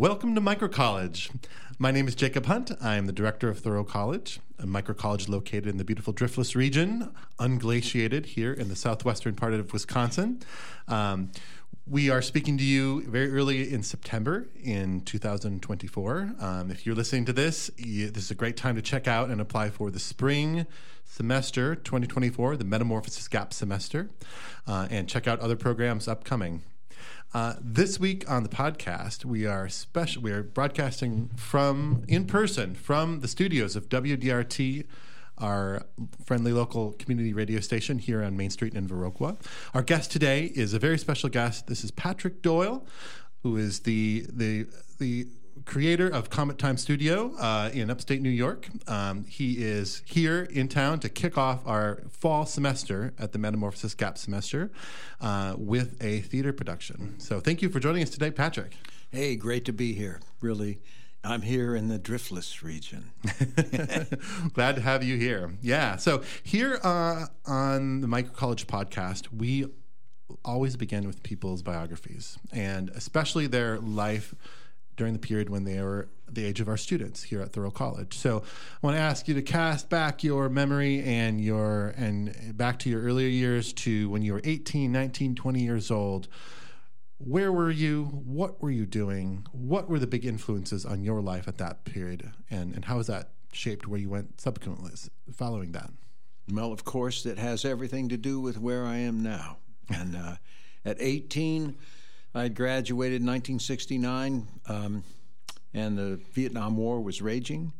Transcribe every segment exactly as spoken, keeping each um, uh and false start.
Welcome to Micro College. My name is Jacob Hunt. I am the director of Thoreau College, a micro college located in the beautiful Driftless region, unglaciated here in the southwestern part of Wisconsin. Um, we are speaking to you very early in September in two thousand twenty-four. Um, if you're listening to this, you, this is a great time to check out and apply for the spring semester twenty twenty-four, the Metamorphosis Gap semester, uh, and check out other programs upcoming. Uh, this week on the podcast, we are special. We are broadcasting from in person from the studios of W D R T, our friendly local community radio station here on Main Street in Viroqua. Our guest today is a very special guest. This is Patrick Doyle, who is the the the creator of Comet Time Studio uh, in upstate New York. Um, he is here in town to kick off our fall semester at the Metamorphosis Gap semester uh, with a theater production. So thank you for joining us today, Patrick. Hey, great to be here. Really, I'm here in the Driftless region. Glad to have you here. Yeah. So here uh, on the Micro College podcast, we always begin with people's biographies, and especially their life during the period when they were the age of our students here at Thoreau College. So I want to ask you to cast back your memory and your and back to your earlier years to when you were eighteen, nineteen, twenty years old. Where were you? What were you doing? What were the big influences on your life at that period? And, and how has that shaped where you went subsequently following that? Well, of course, it has everything to do with where I am now. And uh, at eighteen, I graduated in nineteen sixty-nine, um, and the Vietnam War was raging.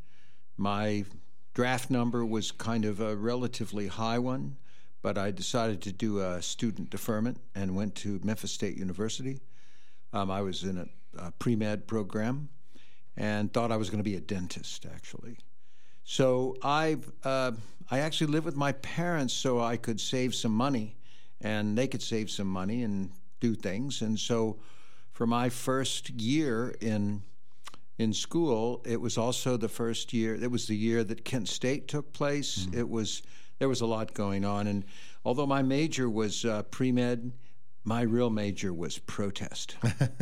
My draft number was kind of a relatively high one, but I decided to do a student deferment and went to Memphis State University. Um, I was in a, a pre-med program and thought I was going to be a dentist, actually. So I've, uh, I actually lived with my parents so I could save some money, and they could save some money and do things. And so for my first year in in school, it was also the first year, it was the year that Kent State took place. Mm-hmm. It was, there was a lot going on. And although my major was uh, pre-med, my real major was protest.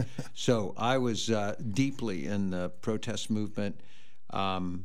So I was uh, deeply in the protest movement. Um,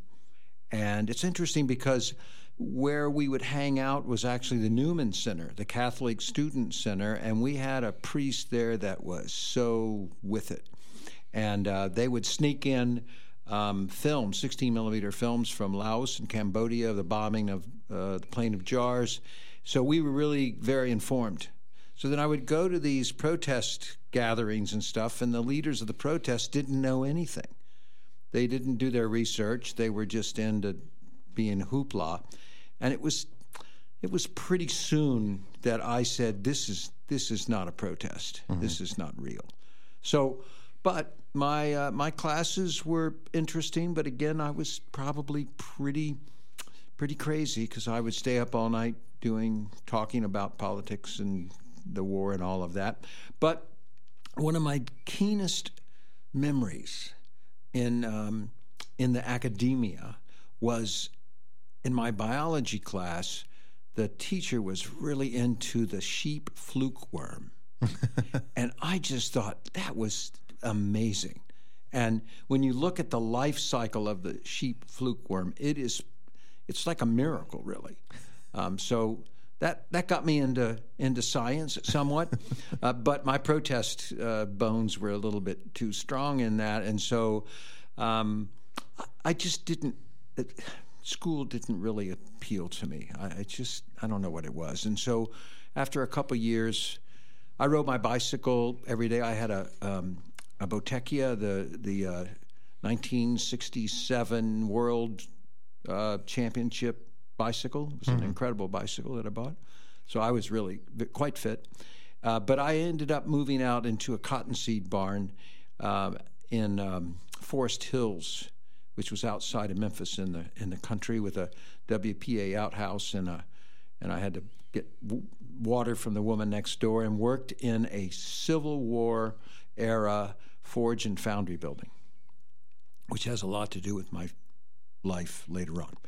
and it's interesting because where we would hang out was actually the Newman Center, the Catholic Student Center, and we had a priest there that was so with it. And uh, they would sneak in um, films, sixteen millimeter films from Laos and Cambodia, the bombing of uh, the Plain of Jars. So we were really very informed. So then I would go to these protest gatherings and stuff, and the leaders of the protest didn't know anything. They didn't do their research. They were just into being hoopla. And it was it was pretty soon that I said, this is this is not a protest. Mm-hmm. This is not real. So, but my uh, my classes were interesting, but again, I was probably pretty pretty crazy because I would stay up all night doing talking about politics and the war and all of that. But one of my keenest memories in um, in the academia was in my biology class. The teacher was really into the sheep fluke worm. And I just thought that was amazing. And when you look at the life cycle of the sheep fluke worm, it is, it's like a miracle, really. Um, so that that got me into into science somewhat. uh, but my protest uh, bones were a little bit too strong in that. And so um, I just didn't... It, School didn't really appeal to me. I, I just, I don't know what it was. And so after a couple years, I rode my bicycle every day. I had a um, a Bottecchia, the the uh, nineteen sixty-seven World uh, Championship bicycle. It was mm-hmm. an incredible bicycle that I bought. So I was really quite fit. Uh, but I ended up moving out into a cottonseed barn uh, in um, Forest Hills, which was outside of Memphis in the in the country with a W P A outhouse, and a, and I had to get w- water from the woman next door, and worked in a Civil War era forge and foundry building, which has a lot to do with my life later on.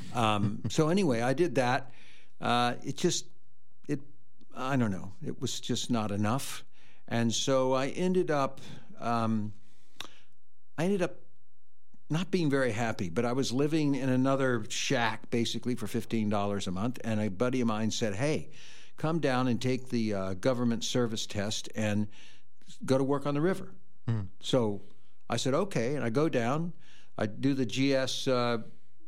Um, so anyway, I did that. Uh, it just it I don't know. It was just not enough, and so I ended up. Um, I ended up not being very happy, but I was living in another shack basically for fifteen dollars a month, and a buddy of mine said, hey, come down and take the uh, government service test and go to work on the river. Mm. So I said, okay, and I go down, I do the G S uh,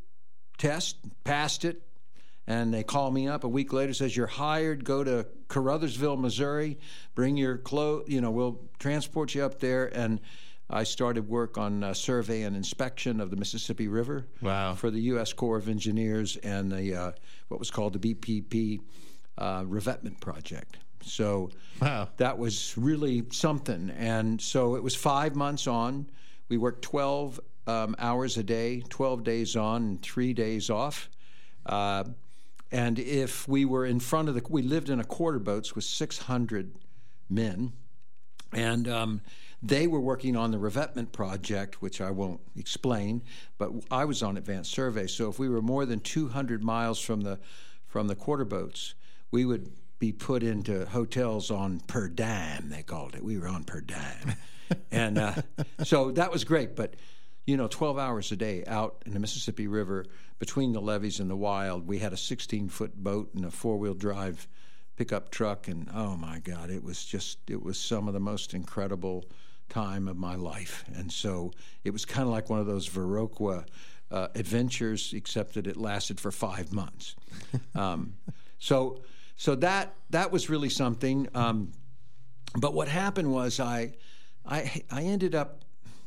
test, passed it, and they call me up a week later, says, you're hired, go to Caruthersville, Missouri, bring your clothes, you know, we'll transport you up there. And I started work on uh, survey and inspection of the Mississippi River. Wow. For the U S Corps of Engineers and the uh, what was called the B P P uh, revetment project. So wow. that was really something. And so it was five months on. We worked twelve um, hours a day, twelve days on and three days off. Uh, and if we were in front of the, we lived in a quarter boats with six hundred men. And um, they were working on the revetment project, which I won't explain, but I was on advanced survey. So if we were more than two hundred miles from the from the quarter boats, we would be put into hotels on per dime, they called it. We were on per dime. and uh, so that was great. But, you know, twelve hours a day out in the Mississippi River between the levees and the wild. We had a sixteen-foot boat and a four-wheel drive pickup truck, and oh my God, it was just, it was some of the most incredible time of my life. And so it was kind of like one of those Viroqua uh, adventures, except that it lasted for five months. um, so so that that was really something. Um, but what happened was I, I I ended up,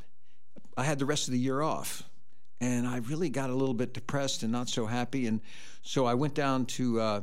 I had the rest of the year off, and I really got a little bit depressed and not so happy. And so I went down to uh,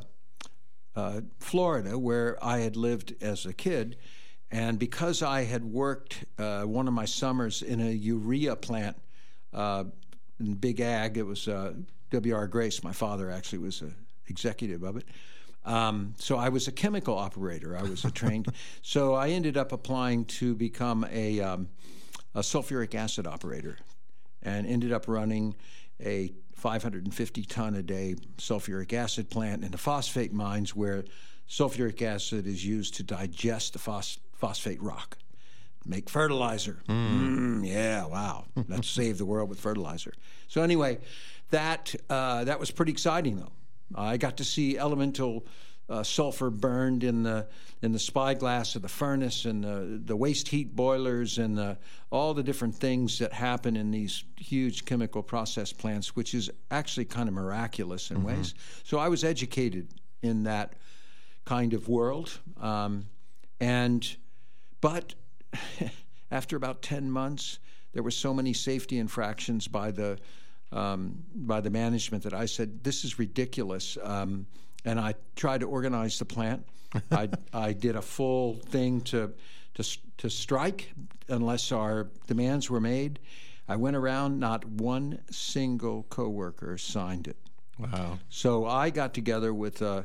Uh, Florida, where I had lived as a kid, and because I had worked uh, one of my summers in a urea plant uh, in Big Ag, it was uh, W R Grace. My father actually was an executive of it. Um, so I was a chemical operator. I was a trained. So I ended up applying to become a, um, a sulfuric acid operator, and ended up running a five hundred fifty ton a day sulfuric acid plant in the phosphate mines, where sulfuric acid is used to digest the phos- phosphate rock, make fertilizer. Mm. Mm, yeah, wow. Let's save the world with fertilizer. So anyway, that uh, that was pretty exciting, though. I got to see elemental uh, sulfur burned in the in the spyglass of the furnace, and the, the waste heat boilers, and the, all the different things that happen in these huge chemical process plants, which is actually kind of miraculous in mm-hmm. ways. So I was educated in that kind of world, um, and but after about ten months, there were so many safety infractions by the um, by the management that I said, this is ridiculous. Um, And I tried to organize the plant. I, I did a full thing to, to to strike unless our demands were made. I went around, not one single coworker signed it. Wow. So I got together with a,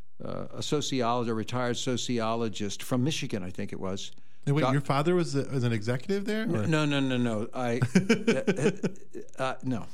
a sociologist, a retired sociologist from Michigan, I think it was. And wait, Doc- your father was, a, was an executive there? Or? No, no, no, no. I uh, uh, no.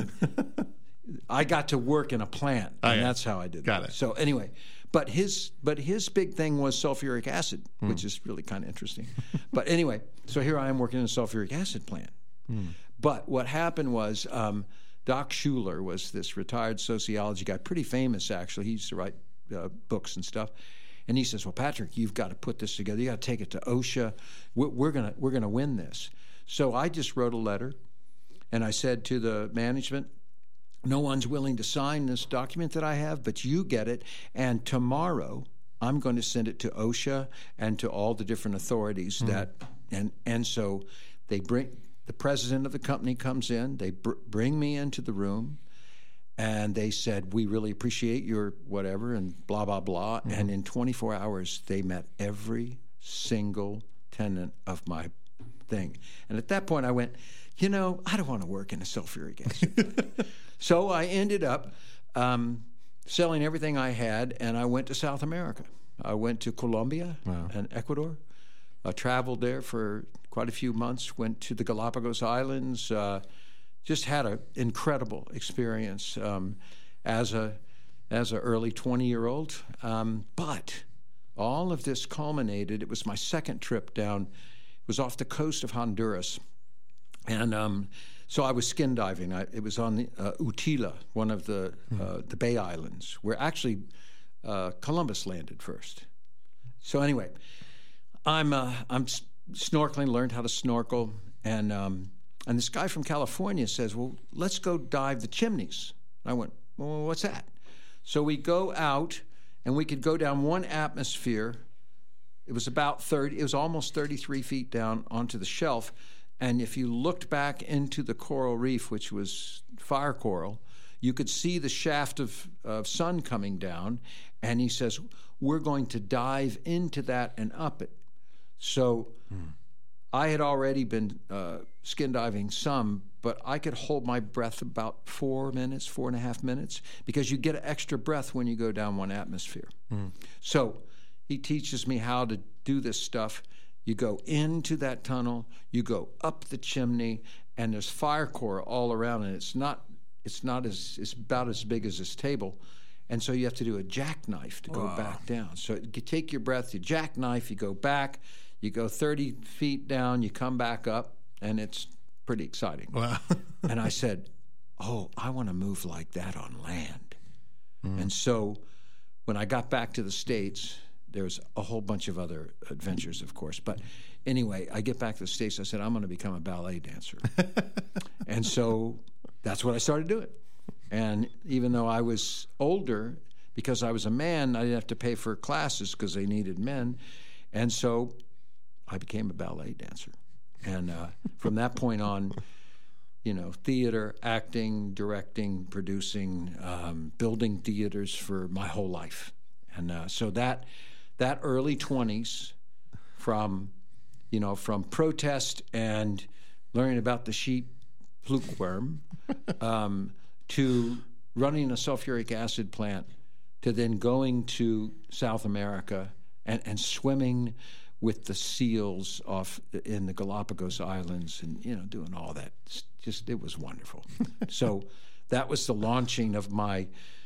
I got to work in a plant, and oh, yeah. that's how I did got that. It. So anyway, but his but his big thing was sulfuric acid, mm. which is really kind of interesting. But anyway, so here I am working in a sulfuric acid plant. Mm. But what happened was um, Doc Schuler was this retired sociology guy, pretty famous actually. He used to write uh, books and stuff. And he says, "Well, Patrick, you've got to put this together. You got to take it to OSHA. We're, we're gonna we're gonna win this." So I just wrote a letter, and I said to the management, no one's willing to sign this document that I have, but you get it. And tomorrow, I'm going to send it to OSHA and to all the different authorities. Mm. that, and and so they bring the president of the company comes in. They br- bring me into the room, and they said, "We really appreciate your whatever," and blah blah blah. Mm. And in twenty-four hours, they met every single tenant of my thing. And at that point, I went, you know, I don't want to work in a sulfuric acid plant. So I ended up um, selling everything I had, and I went to South America. I went to Colombia wow. and Ecuador. I traveled there for quite a few months, went to the Galapagos Islands, uh, just had an incredible experience um, as a as an early twenty-year-old. Um, but all of this culminated, it was my second trip down, it was off the coast of Honduras. And um, so I was skin diving. I, it was on the uh, Utila, one of the uh, the Bay Islands, where actually uh, Columbus landed first. So anyway, I'm uh, I'm s- snorkeling, learned how to snorkel, and um, and this guy from California says, "Well, let's go dive the chimneys." I went, "Well, what's that?" So we go out, and we could go down one atmosphere. It was about thirty. It was almost thirty-three feet down onto the shelf. And if you looked back into the coral reef, which was fire coral, you could see the shaft of, of sun coming down. And he says, we're going to dive into that and up it. So hmm. I had already been uh, skin diving some, but I could hold my breath about four minutes, four and a half minutes, because you get an extra breath when you go down one atmosphere. Hmm. So he teaches me how to do this stuff. You go into that tunnel, you go up the chimney, and there's fire coral all around, and it's not it's not as it's about as big as this table, and so you have to do a jackknife to go wow. back down. So you take your breath, you jackknife, you go back, you go thirty feet down, you come back up, and it's pretty exciting. Wow. And I said, "Oh, I want to move like that on land." Mm. And so when I got back to the States, there's a whole bunch of other adventures, of course. But anyway, I get back to the States. I said, I'm going to become a ballet dancer. And so that's what I started doing. And even though I was older, because I was a man, I didn't have to pay for classes because they needed men. And so I became a ballet dancer. And uh, from that point on, you know, theater, acting, directing, producing, um, building theaters for my whole life. And uh, so that... That early twenties, from, you know, from protest and learning about the sheep flukeworm, um, to running a sulfuric acid plant, to then going to South America and, and swimming with the seals off in the Galapagos Islands, and you know, doing all that. It's just it was wonderful. So that was the launching of my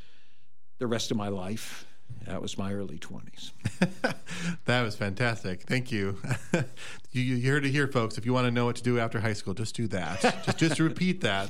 the rest of my life. That was my early twenties. That was fantastic. Thank you. you. You heard it here, folks. If you want to know what to do after high school, just do that. just just repeat that.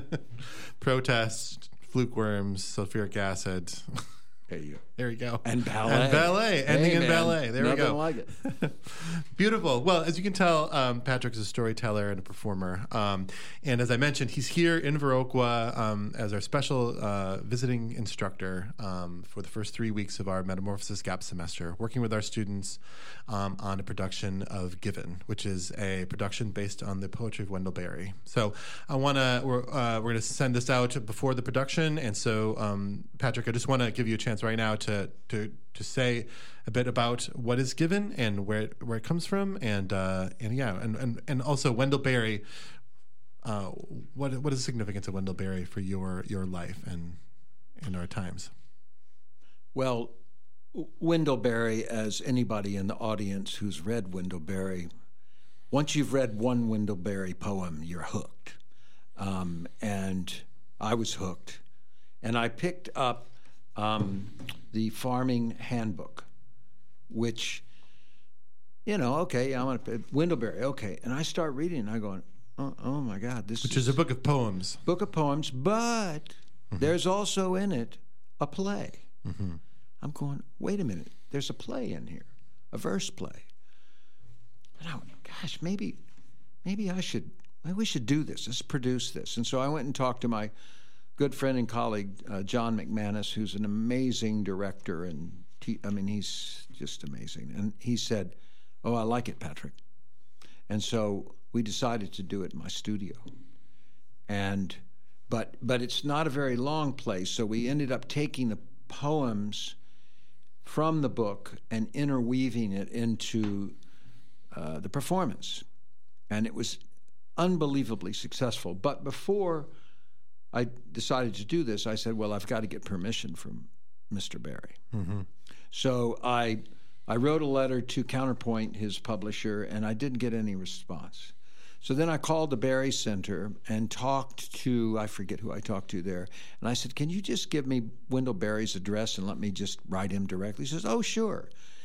Protest, fluke worms, sulfuric acid. There you go. There you go. And ballet. And ballet. Ending hey, in man, ballet. There we go. Like it. Beautiful. Well, as you can tell, um, Patrick is a storyteller and a performer. Um, and as I mentioned, he's here in Viroqua um, as our special uh, visiting instructor um, for the first three weeks of our Metamorphosis Gap semester, working with our students um, on a production of Given, which is a production based on the poetry of Wendell Berry. So I want to, we're, uh, we're going to send this out before the production. And so, um, Patrick, I just want to give you a chance right now to to to say a bit about what is Given and where it, where it comes from, and uh, and yeah, and, and, and also Wendell Berry. Uh, what what is the significance of Wendell Berry for your your life and in our times? Well, Wendell Berry, as anybody in the audience who's read Wendell Berry, once you've read one Wendell Berry poem, you're hooked, um, and I was hooked, and I picked up Um, the Farming Handbook, which, you know, okay, I'm gonna Wendell Berry, okay, and I start reading, and I go, oh, oh my God, this which is, is a book of poems, book of poems, but mm-hmm. there's also in it a play. Mm-hmm. I'm going, wait a minute, there's a play in here, a verse play, and I went, gosh, maybe, maybe I should, maybe we should do this. Let's produce this, and so I went and talked to my good friend and colleague, uh, John McManus, who's an amazing director, and te- I mean, he's just amazing. And he said, oh, I like it, Patrick. And so we decided to do it in my studio. And but but it's not a very long play, so we ended up taking the poems from the book and interweaving it into uh, the performance. And it was unbelievably successful. But before I decided to do this, I said, well, I've got to get permission from Mister Berry. Mm-hmm. So I I wrote a letter to Counterpoint, his publisher, and I didn't get any response. So then I called the Berry Center and talked to, I forget who I talked to there, and I said, can you just give me Wendell Berry's address and let me just write him directly? He says, oh, sure.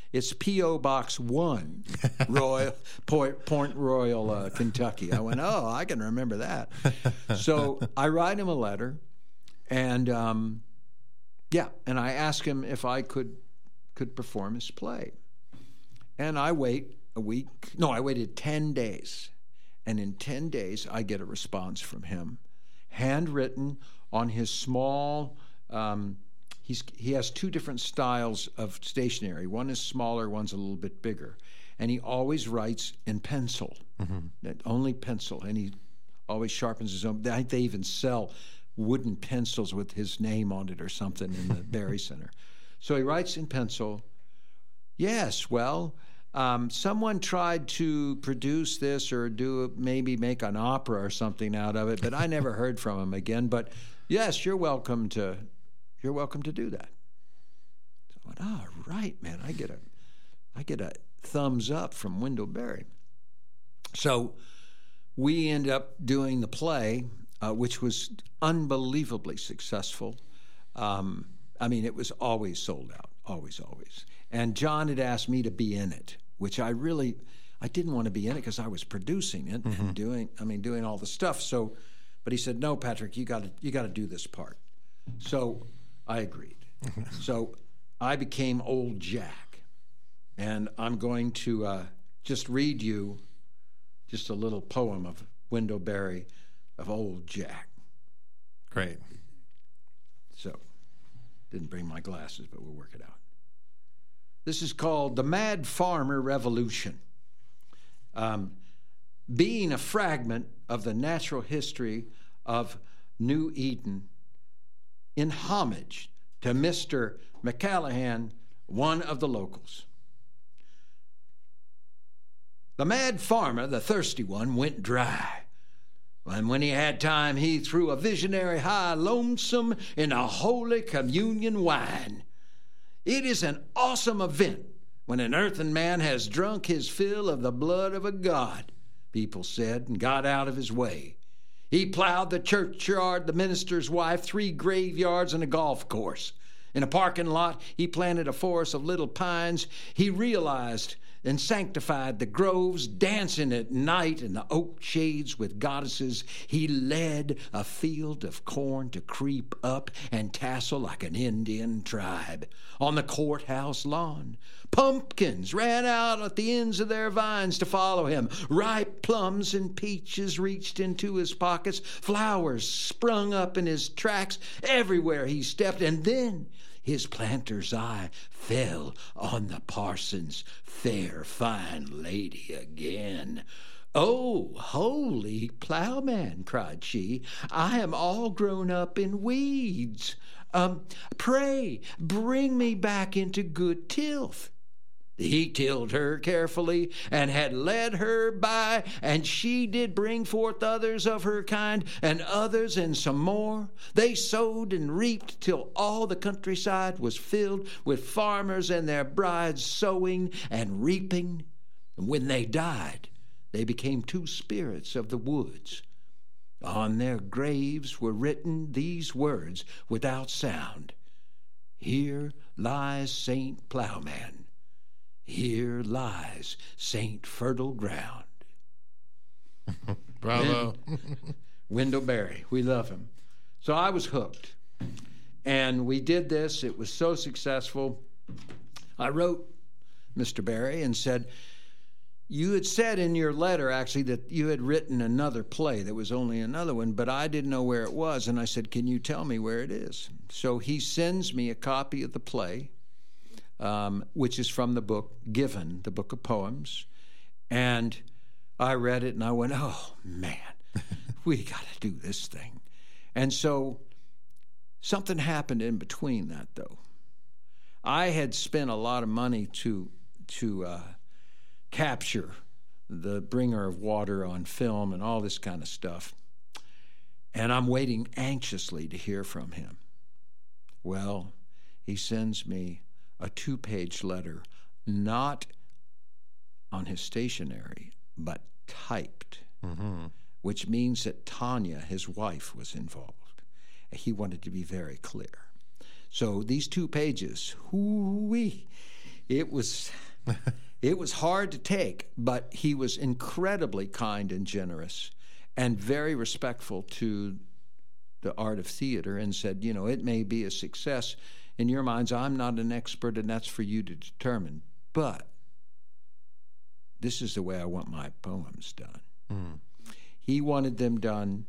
It's P O Box one, Royal, Point, Point Royal, uh, Kentucky. I went, oh, I can remember that. So I write him a letter, and um, yeah, and I ask him if I could could perform his play. And I wait a week. No, I waited ten days. And in ten days, I get a response from him, handwritten on his small... Um, He's, he has two different styles of stationery. One is smaller, one's a little bit bigger. And he always writes in pencil, mm-hmm. only pencil. And he always sharpens his own. They, they even sell wooden pencils with his name on it or something in the Berry Center. So he writes in pencil, yes, well, um, someone tried to produce this or do maybe make an opera or something out of it, but I never heard from him again. But yes, you're welcome to... You're welcome to do that. So I went, all right, man. I get a, I get a thumbs up from Wendell Berry. So we end up doing the play, uh, which was unbelievably successful. Um, I mean, it was always sold out, always, always. And John had asked me to be in it, which I really, I didn't want to be in it because I was producing it mm-hmm. and doing, I mean, doing all the stuff. So, but he said, no, Patrick, you got to, you got to do this part. So I agreed. So I became Old Jack. And I'm going to uh, just read you just a little poem of Wendell Berry of Old Jack. Great. So, didn't bring my glasses, but we'll work it out. This is called The Mad Farmer Revolution. Um, being a fragment of the natural history of New Eden, in homage to Mister McCallahan, one of the locals. The mad farmer, the thirsty one, went dry. And when he had time, he threw a visionary high lonesome in a holy communion wine. It is an awesome event when an earthen man has drunk his fill of the blood of a god, people said, and got out of his way. He plowed the churchyard, the minister's wife, three graveyards, and a golf course. In a parking lot, he planted a forest of little pines. He realized and sanctified the groves, dancing at night in the oak shades with goddesses. He led a field of corn to creep up and tassel like an Indian tribe. On the courthouse lawn, pumpkins ran out at the ends of their vines to follow him. Ripe plums and peaches reached into his pockets. Flowers sprung up in his tracks everywhere he stepped. And then his planter's eye fell on the parson's fair, fine lady again. "Oh, holy plowman," cried she, "I am all grown up in weeds. Um, pray, bring me back into good tilth." He tilled her carefully and had led her by, and she did bring forth others of her kind, and others and some more. They sowed and reaped till all the countryside was filled with farmers and their brides sowing and reaping. And when they died, they became two spirits of the woods. On their graves were written these words without sound: "Here lies Saint Plowman. Here lies Saint Fertile Ground." Bravo. Wendell Berry. We love him. So I was hooked. And we did this. It was so successful. I wrote Mister Berry and said, you had said in your letter, actually, that you had written another play. There was only another one, but I didn't know where it was. And I said, can you tell me where it is? So he sends me a copy of the play, um, which is from the book Given, the book of poems. And I read it, and I went, oh, man, we got to do this thing. And so something happened in between that, though. I had spent a lot of money to to uh, capture the bringer of water on film and all this kind of stuff. And I'm waiting anxiously to hear from him. Well, he sends me a two-page letter, not on his stationery, but typed, mm-hmm. which means that Tanya, his wife, was involved. He wanted to be very clear. So these two pages, hoo-wee, it was it was hard to take, but he was incredibly kind and generous and very respectful to the art of theater, and said, you know, it may be a success in your minds. I'm not an expert, and that's for you to determine. But this is the way I want my poems done. Mm. He wanted them done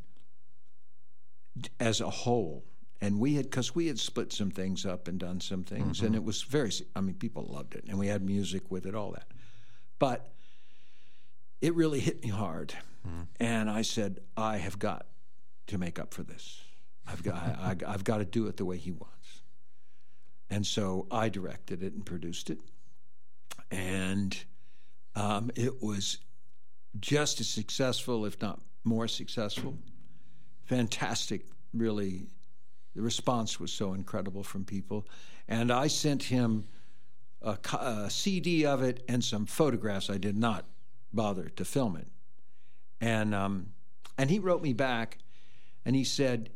as a whole. And we had, because we had split some things up and done some things, mm-hmm. and it was very, I mean, people loved it, and we had music with it, all that. But it really hit me hard. Mm. And I said, I have got to make up for this. I've got, I, I've got to do it the way he wants. And so I directed it and produced it. And um, it was just as successful, if not more successful. Fantastic, really. The response was so incredible from people. And I sent him a, a C D of it and some photographs. I did not bother to film it. And um, and he wrote me back, and he said,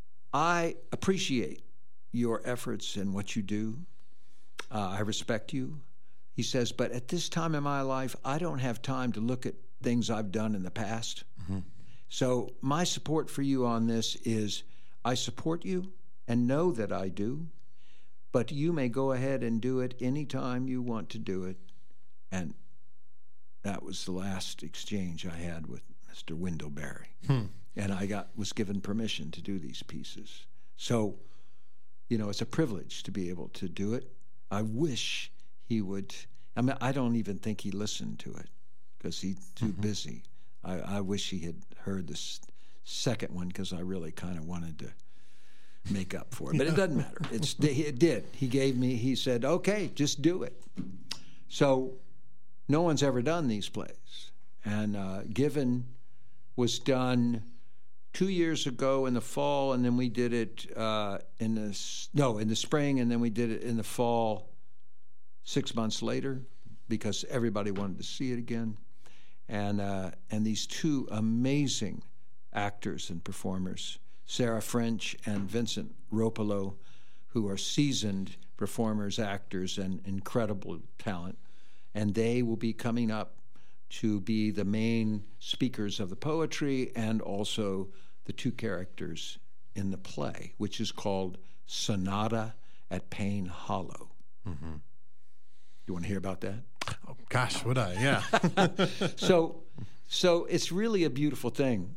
I appreciate your efforts and what you do. Uh, I respect you. He says, but at this time in my life, I don't have time to look at things I've done in the past. Mm-hmm. So my support for you on this is, I support you and know that I do, but you may go ahead and do it anytime you want to do it. And that was the last exchange I had with Mister Wendell Berry. Hmm. And I got was given permission to do these pieces. So, you know, it's a privilege to be able to do it. I wish he would. I mean, I don't even think he listened to it because he's too mm-hmm. busy. I, I wish he had heard this second one, because I really kind of wanted to make up for it. But it doesn't matter. It's it did. He gave me, he said, okay, just do it. So no one's ever done these plays. And uh, Given was done two years ago in the fall, and then we did it uh, in the, no, in the spring, and then we did it in the fall six months later because everybody wanted to see it again. And uh, and these two amazing actors and performers, Sarah French and Vincent Ropolo, who are seasoned performers, actors, and incredible talent. And they will be coming up to be the main speakers of the poetry and also the two characters in the play, which is called Sonata at Payne Hollow. Mm-hmm. You want to hear about that? Oh, gosh, would I? Yeah. so, so it's really a beautiful thing.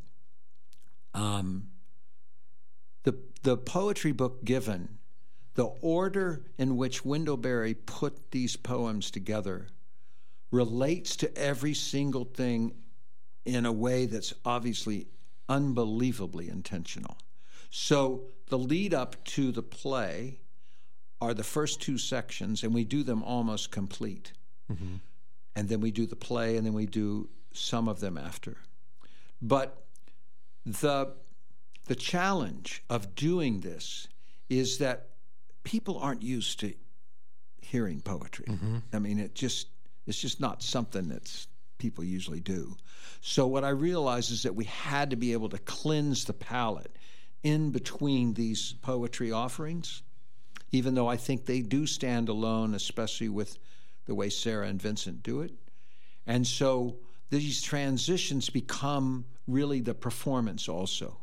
Um, the the poetry book Given, the order in which Wendell Berry put these poems together relates to every single thing in a way that's obviously unbelievably intentional. So the lead up to the play are the first two sections, and we do them almost complete. Mm-hmm. And then we do the play, and then we do some of them after. But the the challenge of doing this is that people aren't used to hearing poetry. Mm-hmm. I mean, it just it's just not something that's people usually do. So what I realized is that we had to be able to cleanse the palate in between these poetry offerings, even though I think they do stand alone, especially with the way Sarah and Vincent do it. And so these transitions become really the performance also.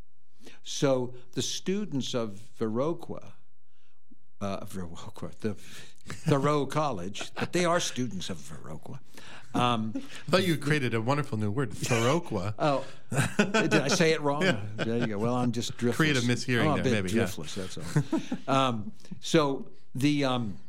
So the students of Viroqua, uh, Viroqua, the Thoreau College, but they are students of Viroqua. Um, I thought you created a wonderful new word, Thoreauqua. Oh, did I say it wrong? Yeah. There you go. Well, I'm just driftless. Create a mishearing I'm a there, bit maybe. Driftless, Yeah. That's all. um, so the um,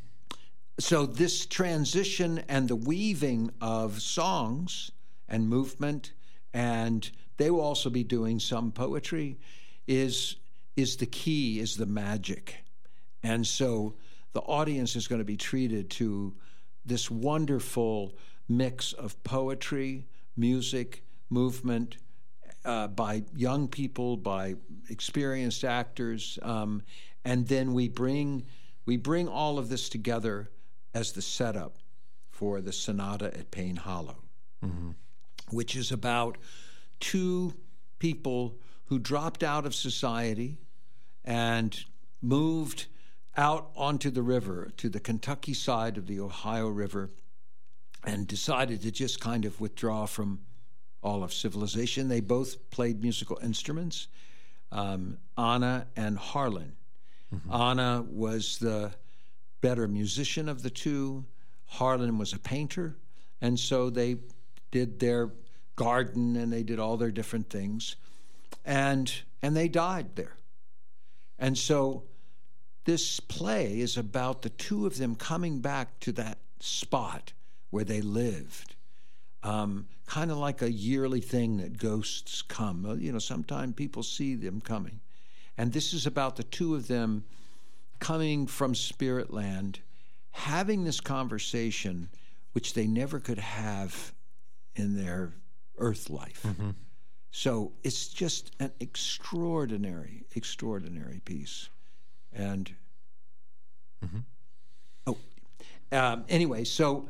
so this transition and the weaving of songs and movement, and they will also be doing some poetry, is is the key, is the magic, and so the audience is going to be treated to this wonderful mix of poetry, music, movement, uh, by young people, by experienced actors, um, and then we bring we bring all of this together as the setup for the Sonata at Payne Hollow, mm-hmm. which is about two people who dropped out of society and moved out onto the river, to the Kentucky side of the Ohio River, and decided to just kind of withdraw from all of civilization. They both played musical instruments, um, Anna and Harlan. Mm-hmm. Anna was the better musician of the two. Harlan was a painter, and so they did their garden and they did all their different things, and and they died there. And so this play is about the two of them coming back to that spot where they lived, um, kind of like a yearly thing that ghosts come. You know, sometimes people see them coming. And this is about the two of them coming from spirit land, having this conversation, which they never could have in their earth life. Mm-hmm. So it's just an extraordinary, extraordinary piece. And, mm-hmm. oh, um, anyway, so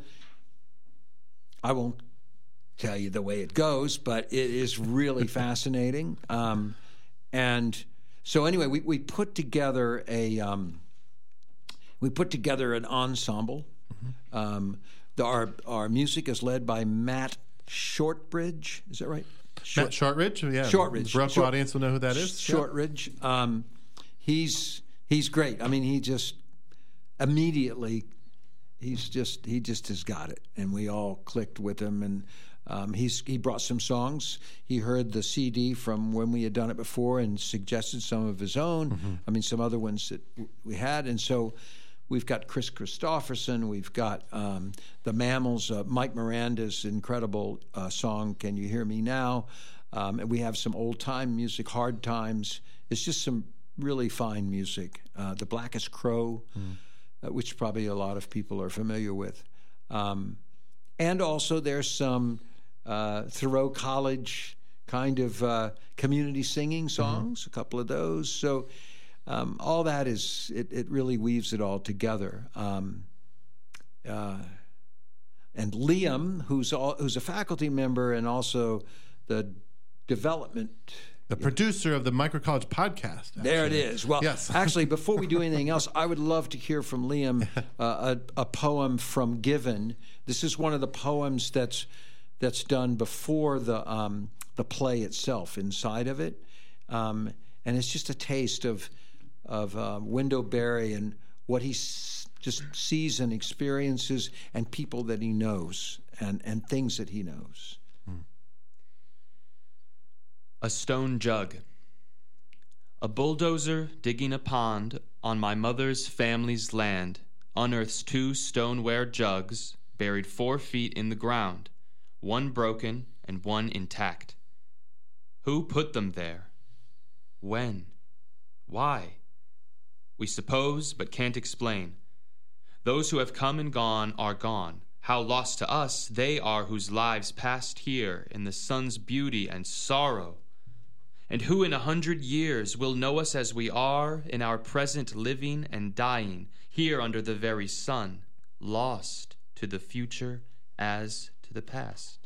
I won't tell you the way it goes, but it is really fascinating. Um, and so anyway, we, we put together a um, we put together an ensemble. Mm-hmm. Um, the, our our music is led by Matt Shortridge. Is that right? Short, Matt Shortridge, yeah. Shortridge. The Baroque Short, audience will know who that is. Shortridge. Um, he's he's great. I mean, he just immediately he's just he just has got it, and we all clicked with him. And um, he's he brought some songs. He heard the C D from when we had done it before and suggested some of his own. Mm-hmm. I mean, some other ones that we had, and so. We've got Chris Christopherson. We've got um, the Mammals, uh, Mike Miranda's incredible uh, song, Can You Hear Me Now? Um, and we have some old-time music, Hard Times. It's just some really fine music. Uh, the Blackest Crow, mm. uh, which probably a lot of people are familiar with. Um, and also there's some uh, Thoreau College kind of uh, community singing songs, mm-hmm. a couple of those. So... Um, all that is, it, it really weaves it all together. Um, uh, and Liam, who's all, who's a faculty member and also the development... The producer know, of the Microcollege podcast. Actually. There it is. Well, yes. Actually, before we do anything else, I would love to hear from Liam uh, a, a poem from Given. This is one of the poems that's that's done before the, um, the play itself, inside of it. Um, and it's just a taste of... of uh, Wendell Berry and what he s- just sees and experiences and people that he knows and, and things that he knows. Hmm. A stone jug. A bulldozer digging a pond on my mother's family's land unearths two stoneware jugs buried four feet in the ground, one broken and one intact. Who put them there? When? Why? We suppose, but can't explain. Those who have come and gone are gone. How lost to us they are whose lives passed here in the sun's beauty and sorrow. And who in a hundred years will know us as we are in our present living and dying, here under the very sun, lost to the future as to the past.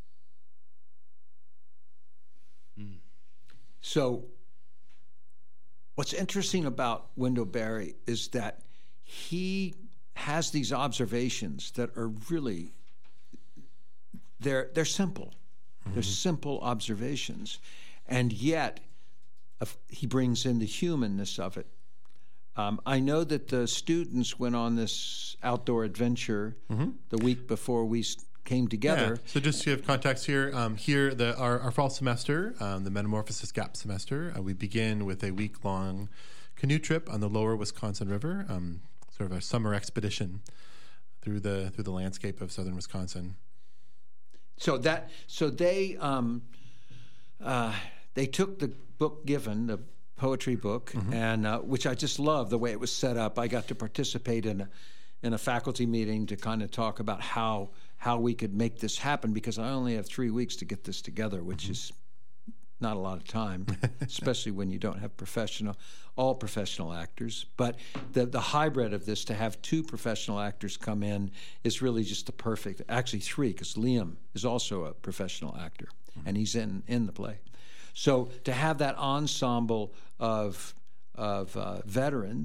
Mm. So... What's interesting about Wendell Berry is that he has these observations that are really, they're, they're simple. Mm-hmm. They're simple observations. And yet, uh, he brings in the humanness of it. Um, I know that the students went on this outdoor adventure mm-hmm. the week before we st- came together. Yeah. So just to give context here, um, here the our, our fall semester, um, the Metamorphosis Gap semester, uh, we begin with a week-long canoe trip on the lower Wisconsin River, um, sort of a summer expedition through the through the landscape of southern Wisconsin. So that so they um, uh, they took the book Given, the poetry book, mm-hmm. and uh, which I just love the way it was set up. I got to participate in a in a faculty meeting to kind of talk about how. how we could make this happen, because I only have three weeks to get this together, which mm-hmm. is not a lot of time, especially when you don't have professional, all professional actors. But the the hybrid of this, to have two professional actors come in, is really just the perfect, actually three, because Liam is also a professional actor, mm-hmm. and he's in, in the play. So to have that ensemble of, of uh, veterans,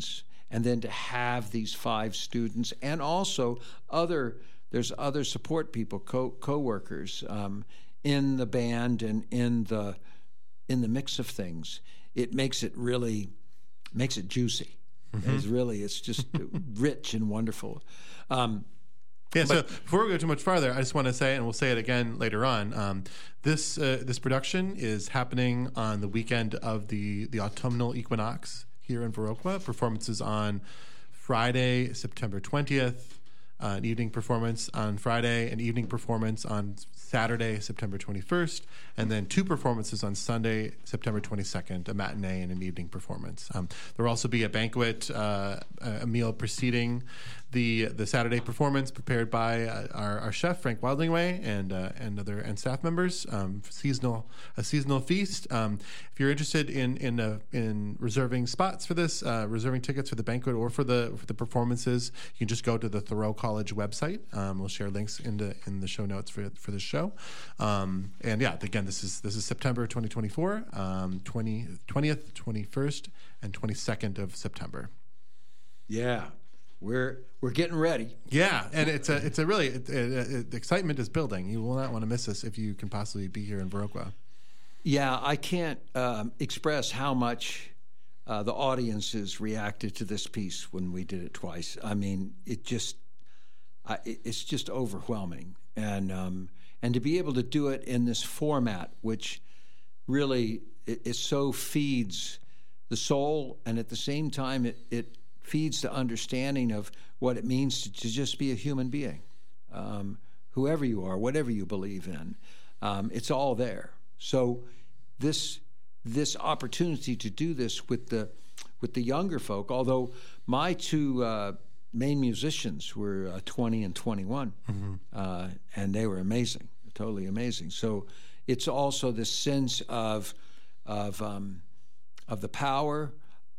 and then to have these five students and also other, there's other support people, co co-workers um, in the band and in the in the mix of things. It makes it really, makes it juicy. Mm-hmm. It's really, it's just rich and wonderful. Um, Yeah, but, so before we go too much farther, I just want to say, and we'll say it again later on, um, this uh, this production is happening on the weekend of the, the autumnal equinox here in Viroqua. Performances on Friday, September twentieth, uh, an evening performance on Friday, an evening performance on Saturday, September twenty-first, and then two performances on Sunday, September twenty-second, a matinee and an evening performance. Um, there will also be a banquet, uh, a meal preceding the the Saturday performance, prepared by uh, our, our chef Frank Wildingway and uh, and other and staff members. Um, seasonal a seasonal feast. Um, if you're interested in in uh, in reserving spots for this, uh, reserving tickets for the banquet or for the for the performances, you can just go to the Thoreau College website. Um, we'll share links in the in the show notes for for this show. Um, and yeah, again, this is this is September twenty twenty-four, um, twentieth, twenty-first, and twenty-second of September. Yeah. We're we're getting ready. Yeah, and it's a it's a really it, it, it, the excitement is building. You will not want to miss this if you can possibly be here in Viroqua. Yeah, I can't um, express how much uh, the audiences reacted to this piece when we did it twice. I mean, it just I, it's just overwhelming, and um, and to be able to do it in this format, which really it, it so feeds the soul, and at the same time it it. feeds the understanding of what it means to, to just be a human being, um, whoever you are, whatever you believe in. Um, it's all there. So this this opportunity to do this with the with the younger folk, although my two uh, main musicians were uh, twenty and twenty-one, mm-hmm. uh, and they were amazing, totally amazing. So it's also this sense of of um, of the power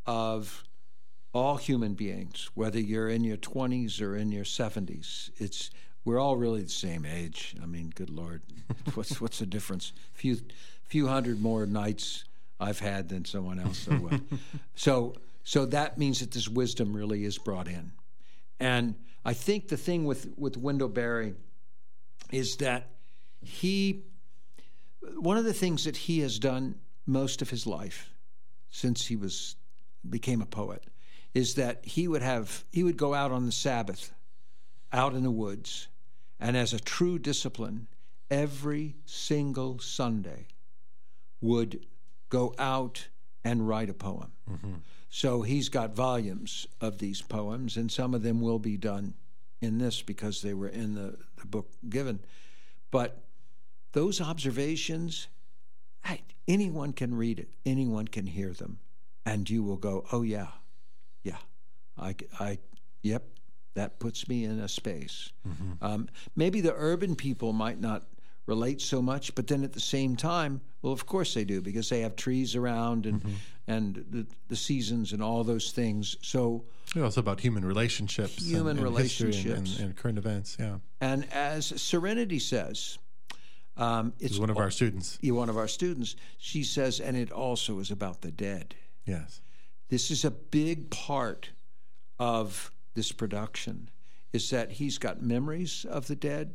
of all human beings, whether you're in your twenties or in your seventies. It's we're all really the same age. I mean, good Lord, what's what's the difference? Few few hundred more nights I've had than someone else. So, uh, so so that means that this wisdom really is brought in. And I think the thing with with Wendell Berry is that he one of the things that he has done most of his life since he was became a poet is that he would have he would go out on the Sabbath, out in the woods, and as a true discipline, every single Sunday would go out and write a poem. Mm-hmm. So he's got volumes of these poems, and some of them will be done in this because they were in the, the book given. But those observations, hey, anyone can read it, anyone can hear them, and you will go, oh yeah, yeah, I, I, yep, that puts me in a space. Mm-hmm. Um, maybe the urban people might not relate so much, but then at the same time, well, of course they do, because they have trees around and mm-hmm. and the, the seasons and all those things. So it's also about human relationships, human and, and relationships, and, and current events. Yeah, and as Serenity says, um, it's one of our students. You one of our students. She says, and it also is about the dead. Yes. This is a big part of this production, is that he's got memories of the dead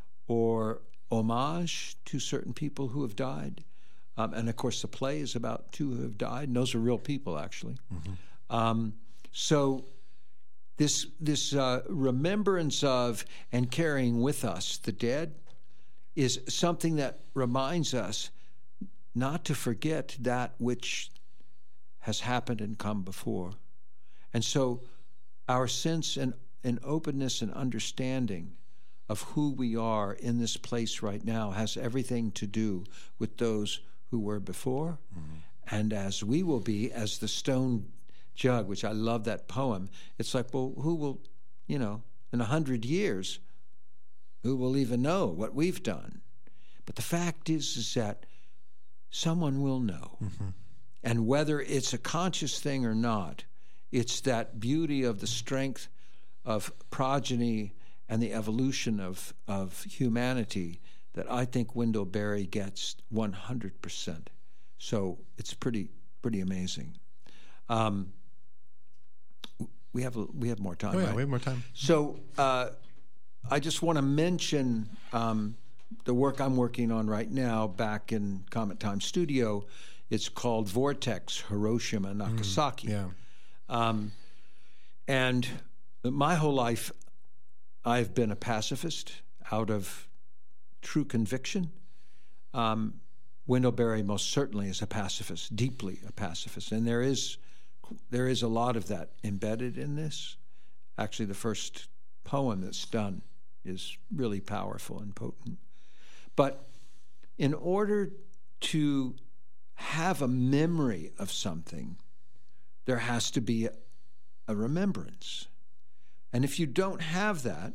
or homage to certain people who have died. Um, and, of course, the play is about two who have died, and those are real people, actually. Mm-hmm. Um, so this, this uh, remembrance of and carrying with us the dead is something that reminds us not to forget that which has happened and come before. And so our sense and, and openness and understanding of who we are in this place right now has everything to do with those who were before, mm-hmm. and as we will be as the stone jug, which I love that poem. It's like, well, who will, you know, in a hundred years, who will even know what we've done? But the fact is, is that someone will know. Mm-hmm. And whether it's a conscious thing or not, it's that beauty of the strength of progeny and the evolution of, of humanity that I think Wendell Berry gets one hundred percent. So it's pretty pretty amazing. Um, we have a, we have more time. Oh yeah, right? we have more time. So uh, I just want to mention um, the work I'm working on right now back in Comet Time Studio. It's called Vortex: Hiroshima, Nagasaki. Mm, yeah. Um, and my whole life, I've been a pacifist out of true conviction. Um, Wendell Berry most certainly is a pacifist, deeply a pacifist, and there is there is a lot of that embedded in this. Actually, the first poem that's done is really powerful and potent. But in order to have a memory of something, there has to be a, a remembrance. And if you don't have that,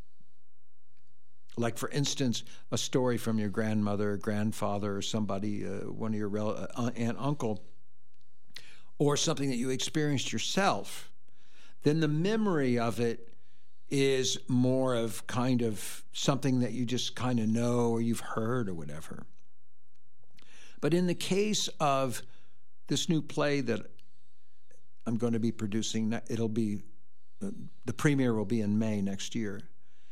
like, for instance, a story from your grandmother, grandfather, or somebody, uh, one of your rel- uh, aunt, uncle, or something that you experienced yourself, then the memory of it is more of kind of something that you just kind of know or you've heard or whatever. But in the case of this new play that I'm going to be producing, it'll be, uh, the premiere will be in May next year.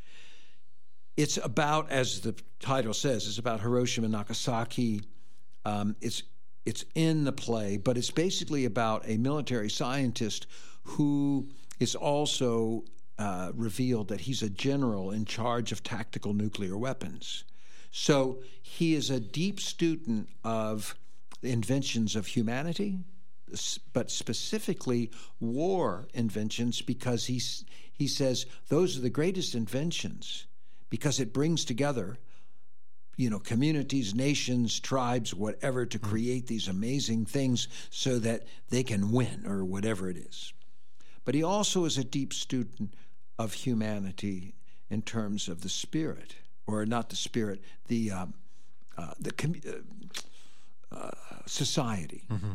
It's about, as the title says, it's about Hiroshima and Nagasaki. Um, it's it's in the play, but it's basically about a military scientist who is also uh, revealed that he's a general in charge of tactical nuclear weapons. So he is a deep student of the inventions of humanity, but specifically war inventions, because he's, he says those are the greatest inventions, because it brings together, you know, communities, nations, tribes, whatever, to create these amazing things so that they can win or whatever it is. But he also is a deep student of humanity in terms of the spirit, or not the spirit, the um, uh, the com- uh, uh, society. Mm-hmm.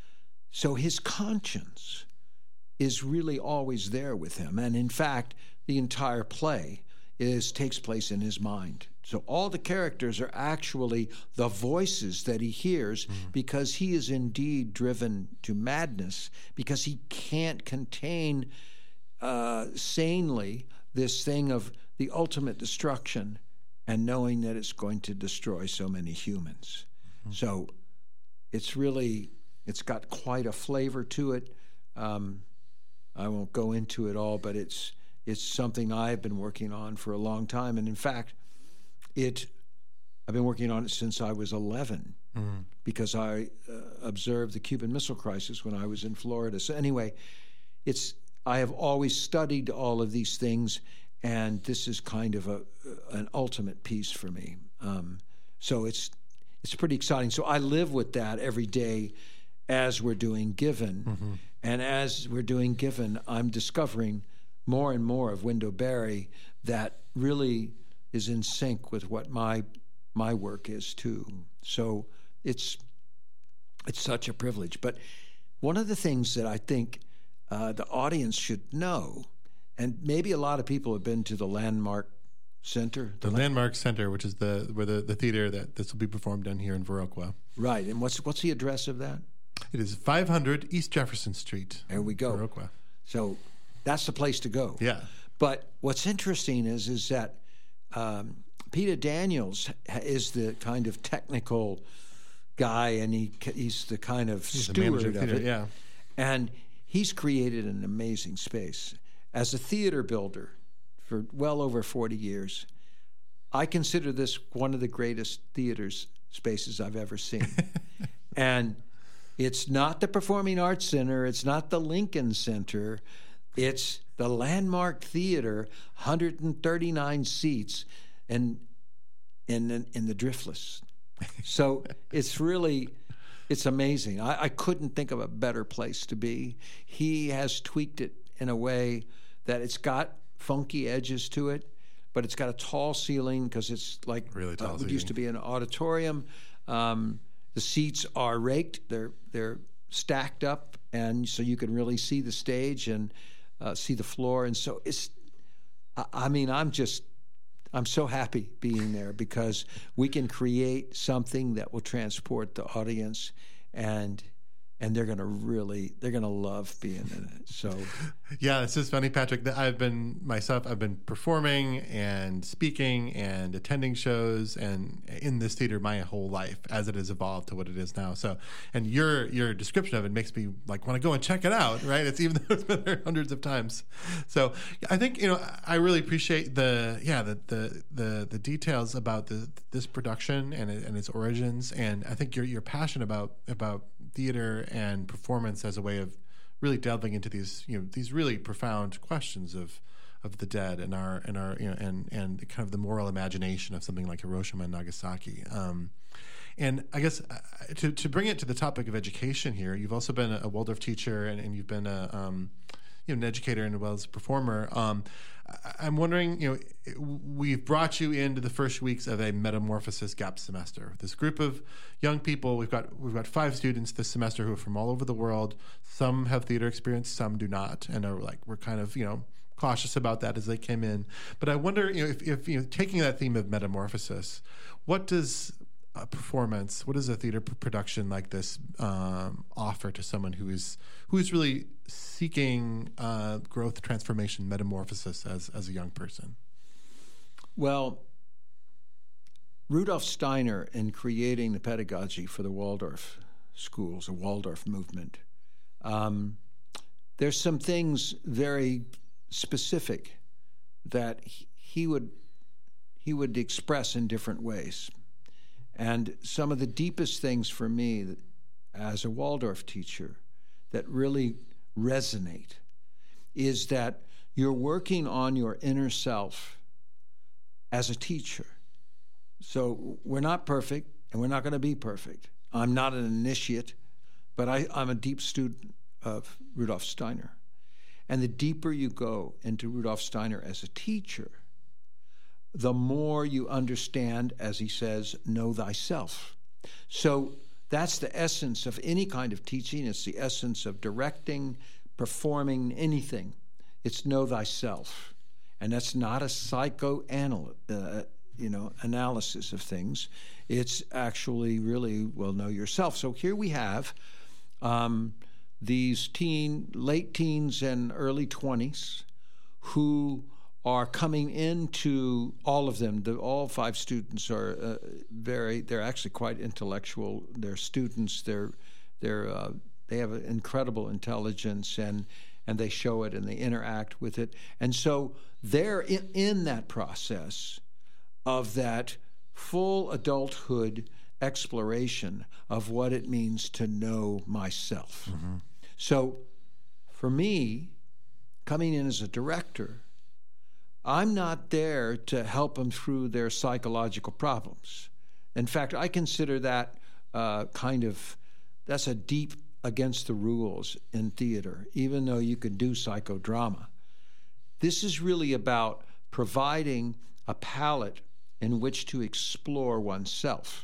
So his conscience is really always there with him, and in fact, the entire play is takes place in his mind. So all the characters are actually the voices that he hears, mm-hmm. because he is indeed driven to madness, because he can't contain uh, sanely this thing of the ultimate destruction and knowing that it's going to destroy so many humans. Mm-hmm. So it's really, it's got quite a flavor to it. Um, I won't go into it all, but it's It's something I've been working on for a long time. And in fact, it I've been working on it since I was eleven, mm. because I uh, observed the Cuban Missile Crisis when I was in Florida. So anyway, it's I have always studied all of these things, and this is kind of a an ultimate piece for me. Um, so it's it's pretty exciting. So I live with that every day as we're doing Given. Mm-hmm. And as we're doing Given, I'm discovering more and more of Wendell Berry that really is in sync with what my my work is too. So it's it's such a privilege. But one of the things that I think uh, the audience should know, and maybe a lot of people have been to the Landmark Center. The, the Landmark Center, which is the where the, the theater that this will be performed in here in Viroqua. Right. And what's what's the address of that? It is five hundred East Jefferson Street. There we go. Viroqua. So that's the place to go. Yeah. But what's interesting is is that um, Peter Daniels is the kind of technical guy, and he he's the kind of he's steward of, theater, of it. Yeah. And he's created an amazing space. As a theater builder for well over forty years, I consider this one of the greatest theaters spaces I've ever seen. And it's not the Performing Arts Center. It's not the Lincoln Center. It's the Landmark Theater, one hundred thirty-nine seats, and in in the Driftless. So it's really, it's amazing. I, I couldn't think of a better place to be. He has tweaked it in a way that it's got funky edges to it, but it's got a tall ceiling because it's like really tall. Uh, it used to be an auditorium. Um, the seats are raked; they're they're stacked up, and so you can really see the stage and uh, see the floor. And so it's. I, I mean, I'm just. I'm so happy being there because we can create something that will transport the audience, and and they're going to really, they're going to love being in it. So, yeah, it's just funny, Patrick, that I've been myself, I've been performing and speaking and attending shows and in this theater my whole life as it has evolved to what it is now. So, and your your description of it makes me like want to go and check it out, right? It's even though it's been there hundreds of times. So, I think, you know, I really appreciate the yeah the the the, the details about the this production and and its origins, and I think you're you're passionate about about theater and performance as a way of really delving into these, you know, these really profound questions of of the dead and our and our you know and and kind of the moral imagination of something like Hiroshima and Nagasaki. Um, and I guess uh, to to bring it to the topic of education here, you've also been a, a Waldorf teacher and, and you've been a um, you know an educator and as well as a performer. Um, I'm wondering, you know, we've brought you into the first weeks of a Metamorphosis Gap semester. This group of young people, we've got we've got five students this semester who are from all over the world. Some have theater experience, some do not, and are like we're kind of you know cautious about that as they came in. But I wonder, you know, if, if you know, taking that theme of metamorphosis, what does a performance, what does a theater p- production like this um, offer to someone who is who is really seeking uh, growth, transformation, metamorphosis as as a young person? Well, Rudolf Steiner, in creating the pedagogy for the Waldorf schools, the Waldorf movement, um, there's some things very specific that he, he would he would express in different ways. And some of the deepest things for me that, as a Waldorf teacher that really resonate is that you're working on your inner self as a teacher. So we're not perfect, and we're not going to be perfect. I'm not an initiate, but I, I'm a deep student of Rudolf Steiner. And the deeper you go into Rudolf Steiner as a teacher, the more you understand, as he says, know thyself. So that's the essence of any kind of teaching. It's the essence of directing, performing, anything. It's know thyself. And that's not a psychoanalysis, uh, you know, analysis of things. It's actually really, well, know yourself. So here we have um, these teen, late teens and early twenties who are coming into, all of them, the, all five students are uh, very, they're actually quite intellectual. They're students, they're, they're, uh, they have an incredible intelligence, and, and they show it and they interact with it. And so they're in, in that process of that full adulthood exploration of what it means to know myself. Mm-hmm. So for me, coming in as a director, I'm not there to help them through their psychological problems. In fact, I consider that uh, kind of, that's a deep against the rules in theater, even though you can do psychodrama. This is really about providing a palette in which to explore oneself.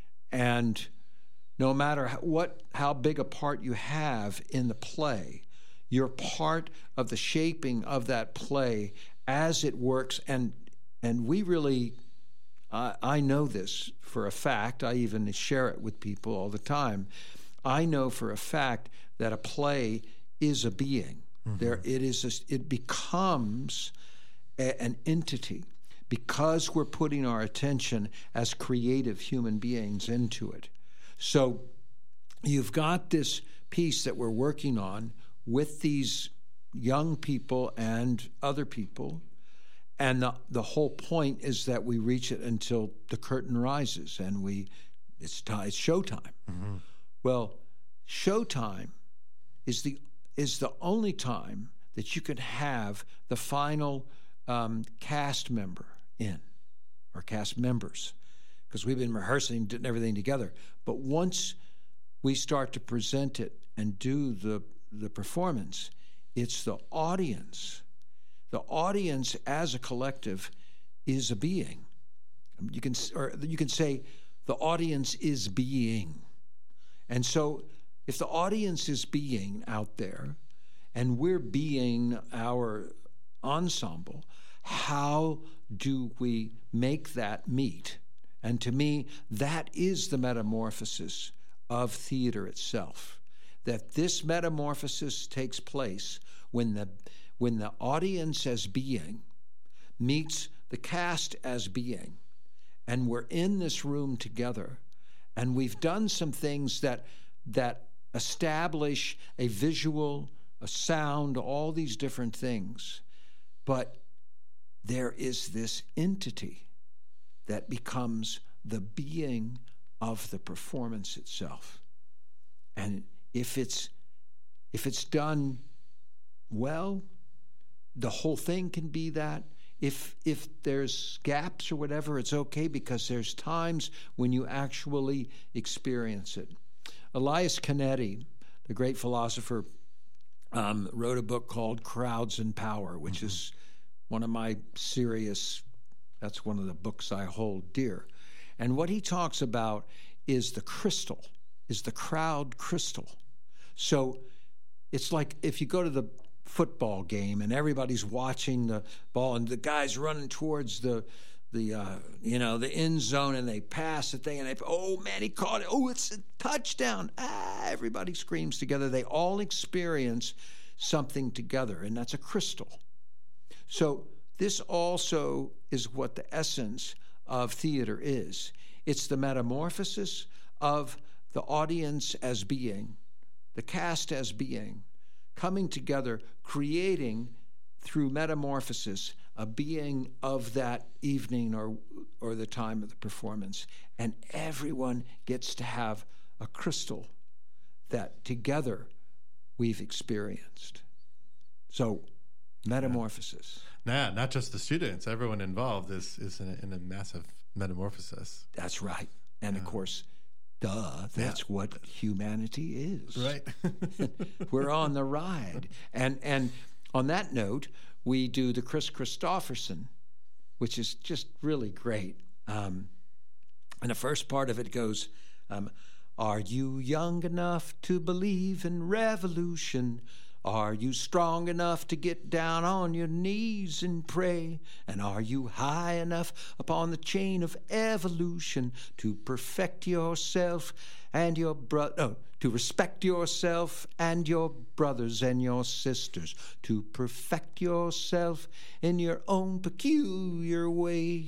And no matter how, what, how big a part you have in the play, you're part of the shaping of that play as it works, and and we really, uh, I know this for a fact, I even share it with people all the time. I know for a fact that a play is a being. Mm-hmm. There, it is. A, it becomes a, an entity because we're putting our attention as creative human beings into it. So you've got this piece that we're working on with these young people and other people, and the, the whole point is that we reach it until the curtain rises and we it's time, it's showtime. Mm-hmm. Well, showtime is the is the only time that you can have the final um, cast member in, or cast members, because we've been rehearsing and everything together. But once we start to present it and do the the performance, it's the audience. The audience as a collective is a being. You can, or you can say the audience is being. And so if the audience is being out there and we're being our ensemble, how do we make that meet? And to me, that is the metamorphosis of theater itself. that this metamorphosis takes place when the when the audience as being meets the cast as being, and we're in this room together, and we've done some things that that establish a visual, a sound, all these different things, but there is this entity that becomes the being of the performance itself. And if it's if it's done well, the whole thing can be that. If if there's gaps or whatever, it's okay, because there's times when you actually experience it. Elias Canetti, the great philosopher, um, wrote a book called Crowds and Power, which mm-hmm. is one of my serious, that's one of the books I hold dear. And what he talks about is the crystal, is the crowd crystal. So it's like if you go to the football game and everybody's watching the ball and the guy's running towards the the uh, you know the end zone and they pass the thing and they oh man he caught it, oh it's a touchdown, ah everybody screams together. They all experience something together, and that's a crystal. So this also is what the essence of theater is. It's the metamorphosis of the audience as being, the cast as being, coming together, creating through metamorphosis a being of that evening or or the time of the performance. And everyone gets to have a crystal that together we've experienced. So, metamorphosis. Yeah, not just the students. Everyone involved is, is in, a, in a massive metamorphosis. That's right. And, yeah. of course, duh, that's yeah. what humanity is. Right. We're on the ride. And and on that note, we do the Chris Christopherson, which is just really great. Um, and the first part of it goes, um, are you young enough to believe in revolution? Are you strong enough to get down on your knees and pray? And are you high enough upon the chain of evolution to perfect yourself and your brother, no, to respect yourself and your brothers and your sisters, to perfect yourself in your own peculiar way?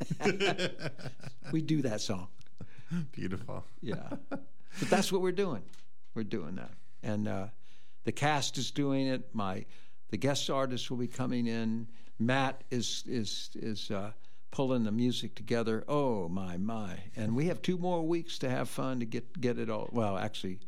We do that song. Beautiful. Yeah. But that's what we're doing. We're doing that. And, uh, the cast is doing it. My, the guest artists will be coming in. Matt is is is uh, pulling the music together. Oh my my! And we have two more weeks to have fun to get get it all. Well, actually,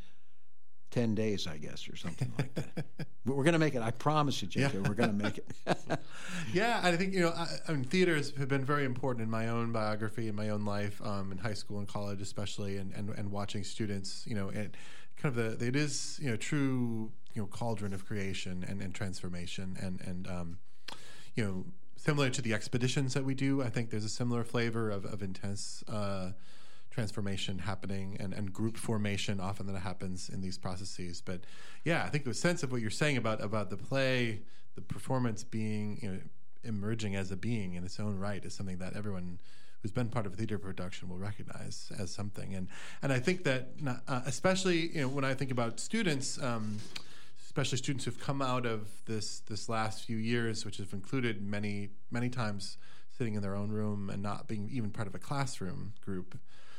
ten days, I guess, or something like that. But we're going to make it. I promise you, Jacob. Yeah. We're going to make it. Yeah, I think you know. I, I mean, theaters have been very important in my own biography, in my own life, um, in high school and college, especially, and, and, and watching students. You know, it kind of the it is you know true. you know, cauldron of creation and, and transformation. And, and um, you know, similar to the expeditions that we do, I think there's a similar flavor of, of intense uh, transformation happening and, and group formation often that happens in these processes. But yeah, I think the sense of what you're saying about, about the play, the performance being, you know, emerging as a being in its own right is something that everyone who's been part of theater production will recognize as something. And, and I think that, uh, especially, you know, when I think about students, um, especially students who've come out of this this last few years, which have included many, many times sitting in their own room and not being even part of a classroom group.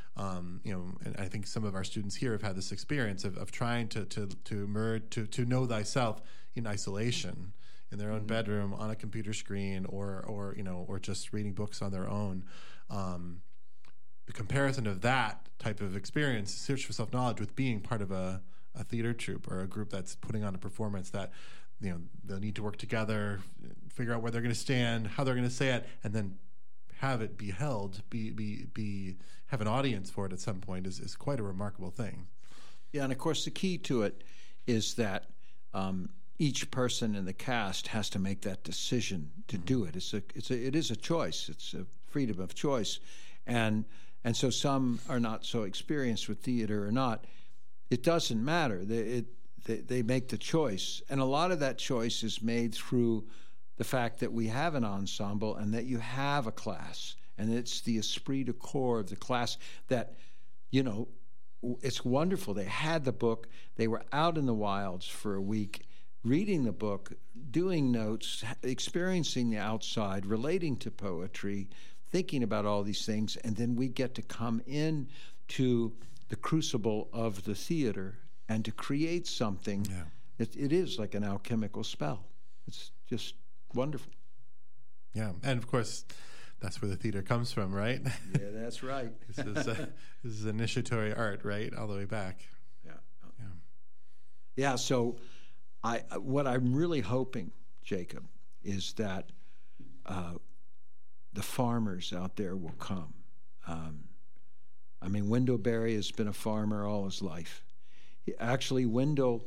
Um, you know, and I think some of our students here have had this experience of, of trying to to to emerge, to to know thyself in isolation, in their own mm-hmm. bedroom, on a computer screen, or or you know, or just reading books on their own. Um, the comparison of that type of experience, search for self-knowledge, with being part of a a theater troupe or a group that's putting on a performance that, you know, they'll need to work together, figure out where they're going to stand, how they're going to say it, and then have it be held, be be be have an audience for it at some point is, is quite a remarkable thing. Yeah, and of course the key to it is that um, each person in the cast has to make that decision to mm-hmm. do it. It's a it's a it is a choice. It's a freedom of choice, and and so some are not so experienced with theater or not. It doesn't matter. They, it, they, they make the choice. And a lot of that choice is made through the fact that we have an ensemble and that you have a class. And it's the esprit de corps of the class that, you know, it's wonderful. They had the book. They were out in the wilds for a week, reading the book, doing notes, experiencing the outside, relating to poetry, thinking about all these things, and then we get to come in to the crucible of the theater and to create something. Yeah. It, it is like an alchemical spell. It's just wonderful. Yeah, and of course, that's where the theater comes from, right? Yeah, that's right. This is uh, this is initiatory art, right, all the way back. Yeah. Yeah. Yeah. So, I what I'm really hoping, Jacob, is that uh, the farmers out there will come. Um, I mean, Wendell Berry has been a farmer all his life. He, actually, Wendell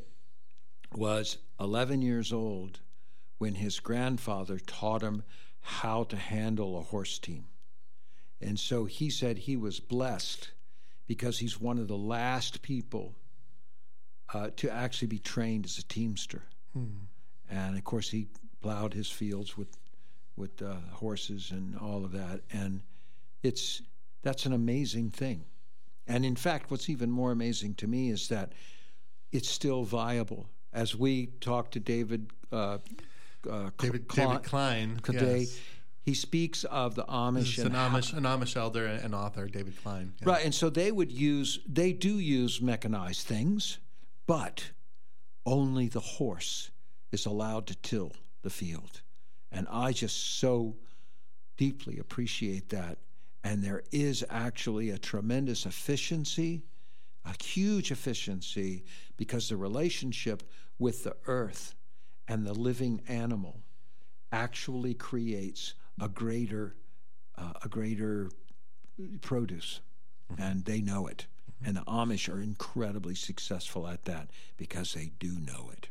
was eleven years old when his grandfather taught him how to handle a horse team. And so he said he was blessed because he's one of the last people uh, to actually be trained as a teamster. Hmm. And of course, he plowed his fields with with uh, horses and all of that. And it's that's an amazing thing. And in fact, what's even more amazing to me is that it's still viable. As we talked to David uh, uh, David, Klein, David Klein today, yes. he speaks of the Amish an and Amish, how, an Amish elder and author, David Klein. Yeah. Right, and so they would use, they do use mechanized things, but only the horse is allowed to till the field. And I just so deeply appreciate that. And there is actually a tremendous efficiency, a huge efficiency, because the relationship with the earth and the living animal actually creates a greater, uh, a greater produce, mm-hmm. and they know it. Mm-hmm. And the Amish are incredibly successful at that because they do know it.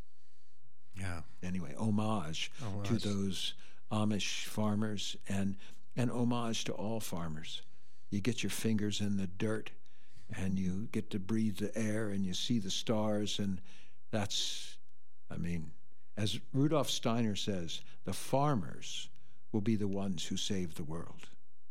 Yeah. Anyway, homage, homage. to those Amish farmers and and homage to all farmers. You get your fingers in the dirt and you get to breathe the air and you see the stars, and that's, I mean, as Rudolf Steiner says, the farmers will be the ones who save the world.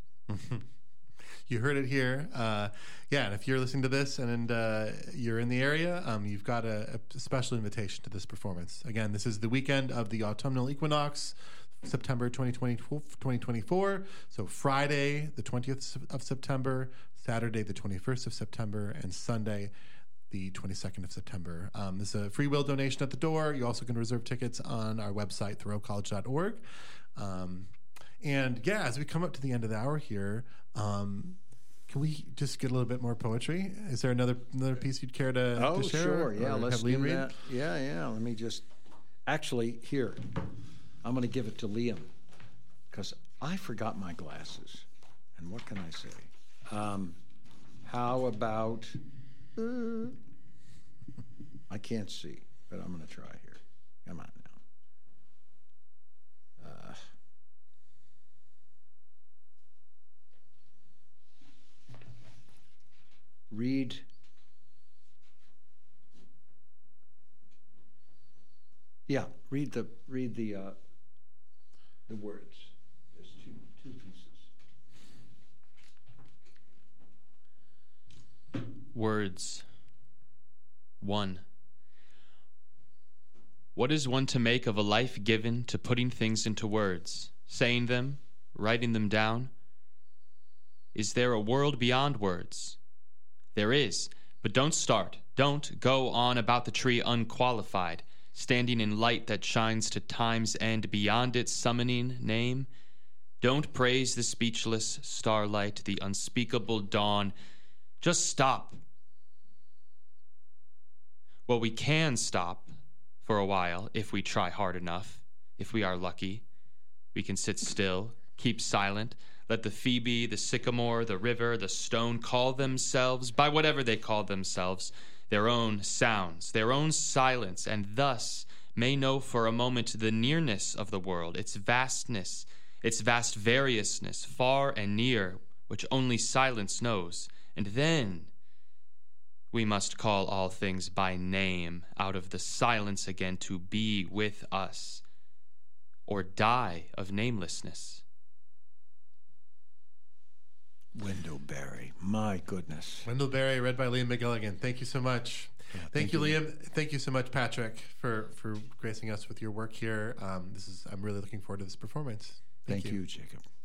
You heard it here. Uh, yeah, and if you're listening to this and uh, you're in the area, um, you've got a, a special invitation to this performance. Again, this is the weekend of the autumnal equinox, September twenty twenty-four. So Friday, the twentieth of September, Saturday, the twenty-first of September, and Sunday, the twenty-second of September. Um, there's a free will donation at the door. You also can reserve tickets on our website, thoreau college dot org. Um, and yeah, as we come up to the end of the hour here, um, can we just get a little bit more poetry? Is there another another piece you'd care to, oh, to share? Sure, yeah, let's do read? that. Yeah, yeah, let me just, actually, here, I'm going to give it to Liam, because I forgot my glasses. And what can I say? Um, how about, uh, I can't see, but I'm going to try here. Come on now. Uh, read yeah read the read the uh, the words. There's two two pieces. Words. One. What is one to make of a life given to putting things into words, saying them, writing them down? Is there a world beyond words? There is, but don't start. Don't go on about the tree unqualified, standing in light that shines to time's end beyond its summoning name. Don't praise the speechless starlight, the unspeakable dawn. Just stop. Well, we can stop for a while if we try hard enough, if we are lucky. We can sit still, keep silent, let the Phoebe, the sycamore, the river, the stone call themselves, by whatever they call themselves, their own sounds, their own silence, and thus may know for a moment the nearness of the world, its vastness, its vast variousness, far and near, which only silence knows. And then we must call all things by name out of the silence again to be with us, or die of namelessness. Wendell Berry. My goodness. Wendell Berry, read by Liam McGilligan. Thank you so much. Yeah, thank, thank you, you. Liam. Thank you so much, Patrick, for, for gracing us with your work here. Um, this is I'm really looking forward to this performance. Thank, Thank you. you, Jacob.